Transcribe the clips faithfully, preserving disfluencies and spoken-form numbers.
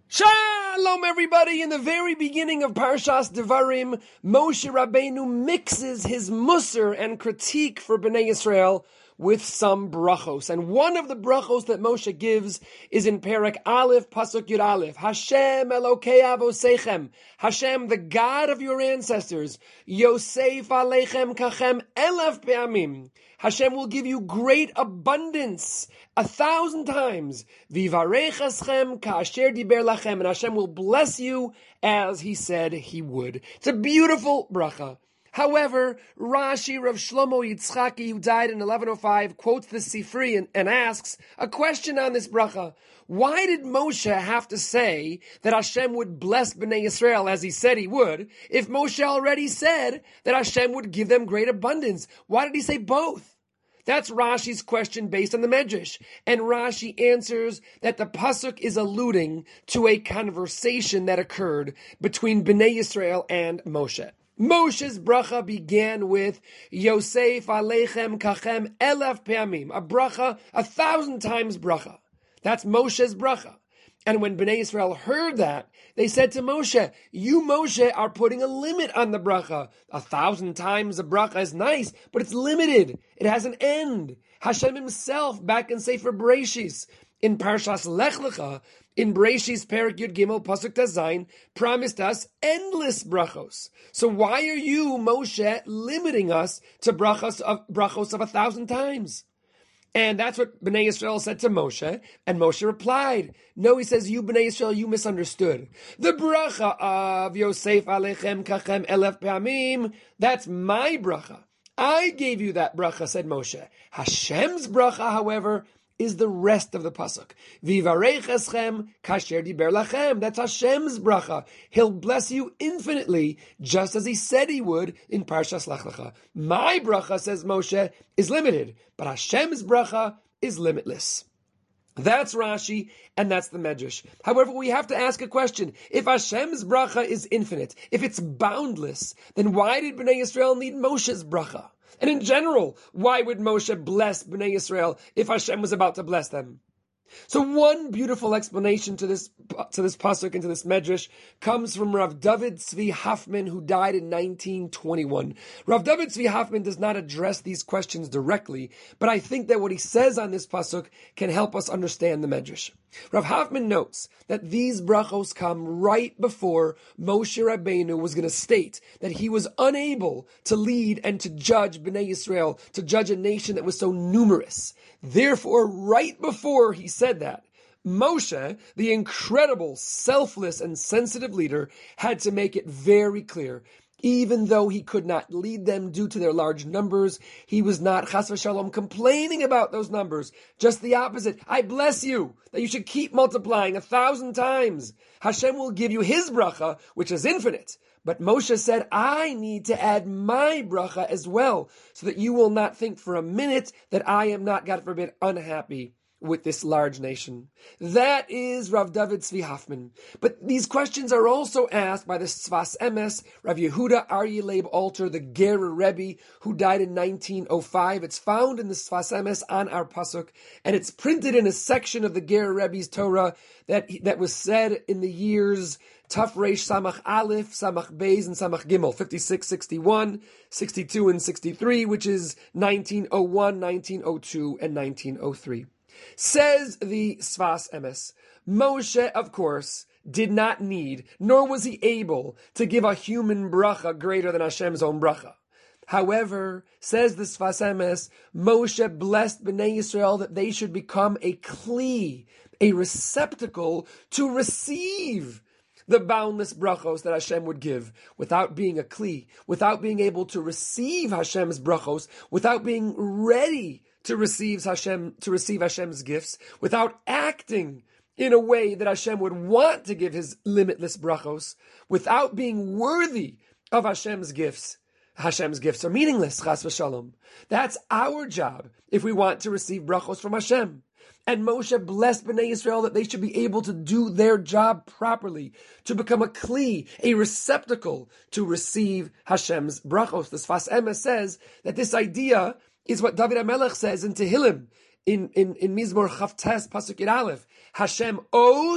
Shalom, everybody! In the very beginning of Parshas Devarim, Moshe Rabbeinu mixes his musar and critique for Bnei Yisrael with some brachos. And one of the brachos that Moshe gives is in Perek Aleph, Pasuk Yud Aleph. Hashem Elokei Avosechem. Hashem, the God of your ancestors. Yosef Aleichem Kachem Elef Pe'amim. Hashem will give you great abundance, a thousand times. Vivarechaschem ka'asher diber lachem. And Hashem will bless you as He said He would. It's a beautiful bracha. However, Rashi, Rav Shlomo Yitzchaki, who died in eleven oh five, quotes the Sifri and, and asks a question on this bracha. Why did Moshe have to say that Hashem would bless Bnei Yisrael as He said He would, if Moshe already said that Hashem would give them great abundance? Why did He say both? That's Rashi's question based on the Medrash. And Rashi answers that the Pasuk is alluding to a conversation that occurred between Bnei Yisrael and Moshe. Moshe's bracha began with Yosef Aleichem Kachem Elef Pe'amim, a bracha, a thousand times bracha. That's Moshe's bracha. And when Bnei Yisrael heard that, they said to Moshe, you, Moshe, are putting a limit on the bracha. A thousand times a bracha is nice, but it's limited. It has an end. Hashem Himself, back in Sefer Bereshis, in Parshas Lech Lecha, in Bereshis Perek Yud Gimel Pasuk Tazayin, promised us endless brachos. So why are you, Moshe, limiting us to brachos of brachos of a thousand times? And that's what Bnei Yisrael said to Moshe, and Moshe replied, no, he says, you Bnei Yisrael, you misunderstood. The bracha of Yosef Aleichem Kachem Elef Pe'amim, that's my bracha. I gave you that bracha, said Moshe. Hashem's bracha, however, is the rest of the pasuk. Vivarech eschem kasher diber lachem. That's Hashem's bracha. He'll bless you infinitely, just as He said He would in Parshas Lech Lecha. My bracha, says Moshe, is limited, but Hashem's bracha is limitless. That's Rashi, and that's the Medrash. However, we have to ask a question. If Hashem's bracha is infinite, if it's boundless, then why did Bnei Yisrael need Moshe's bracha? And in general, why would Moshe bless Bnei Yisrael if Hashem was about to bless them? So one beautiful explanation to this to this pasuk and to this medrash comes from Rav David Tzvi Hoffman, who died in nineteen twenty-one. Rav David Tzvi Hoffman does not address these questions directly, but I think that what he says on this pasuk can help us understand the medrash. Rav Hoffman notes that these brachos come right before Moshe Rabbeinu was going to state that he was unable to lead and to judge Bnei Yisrael, to judge a nation that was so numerous. Therefore, right before he said that, Moshe, the incredible, selfless, and sensitive leader, had to make it very clear. Even though he could not lead them due to their large numbers, he was not, chas v'shalom, complaining about those numbers. Just the opposite. I bless you that you should keep multiplying a thousand times. Hashem will give you His bracha, which is infinite. But Moshe said, I need to add my bracha as well, so that you will not think for a minute that I am not, God forbid, unhappy with this large nation. That is Rav David Tzvi Hoffman. But these questions are also asked by the Sfas Emes, Rav Yehuda Aryeh Leib Alter, the Gerer Rebbe, who died in nineteen oh five. It's found in the Sfas Emes on our pasuk, and it's printed in a section of the Gerer Rebbe's Torah that, that was said in the years Taf Reish Samach Aleph, Samach Beis, and Samach Gimel, fifty-six, sixty-one, sixty-two, and sixty-three, which is nineteen oh one, nineteen oh two, and nineteen oh three. Says the Sfas Emes, Moshe, of course, did not need, nor was he able, to give a human bracha greater than Hashem's own bracha. However, says the Sfas Emes, Moshe blessed Bnei Yisrael that they should become a kli, a receptacle to receive the boundless brachos that Hashem would give, without being a kli, without being able to receive Hashem's brachos, without being ready to receive Hashem, to receive Hashem's gifts, without acting in a way that Hashem would want to give His limitless brachos, without being worthy of Hashem's gifts. Hashem's gifts are meaningless, chas v'shalom. That's our job if we want to receive brachos from Hashem. And Moshe blessed Bnei Yisrael that they should be able to do their job properly, to become a kli, a receptacle to receive Hashem's brachos. The Sfas Emes says that this idea is what David HaMelech says in Tehillim, in, in, in Mizmor Chavtes Pasuk Yud Aleph. Hashem owes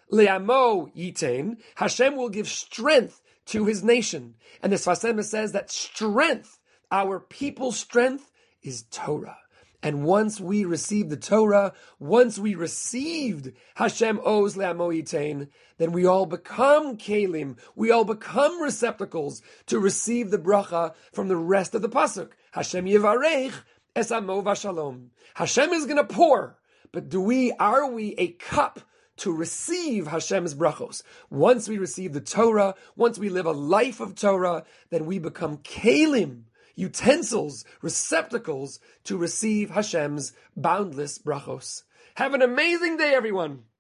le'amo yitain, Hashem will give strength to his nation. And the Sfas Emes says that strength, our people's strength, is Torah. And once we received the Torah, once we received Hashem Oz Le'amo Yitain, then we all become kelim, we all become receptacles to receive the bracha from the rest of the pasuk. Hashem Yivarech Es Amo Vashalom. Hashem is going to pour, but do we, are we a cup to receive Hashem's brachos? Once we receive the Torah, once we live a life of Torah, then we become kelim, utensils, receptacles to receive Hashem's boundless brachos. Have an amazing day, everyone.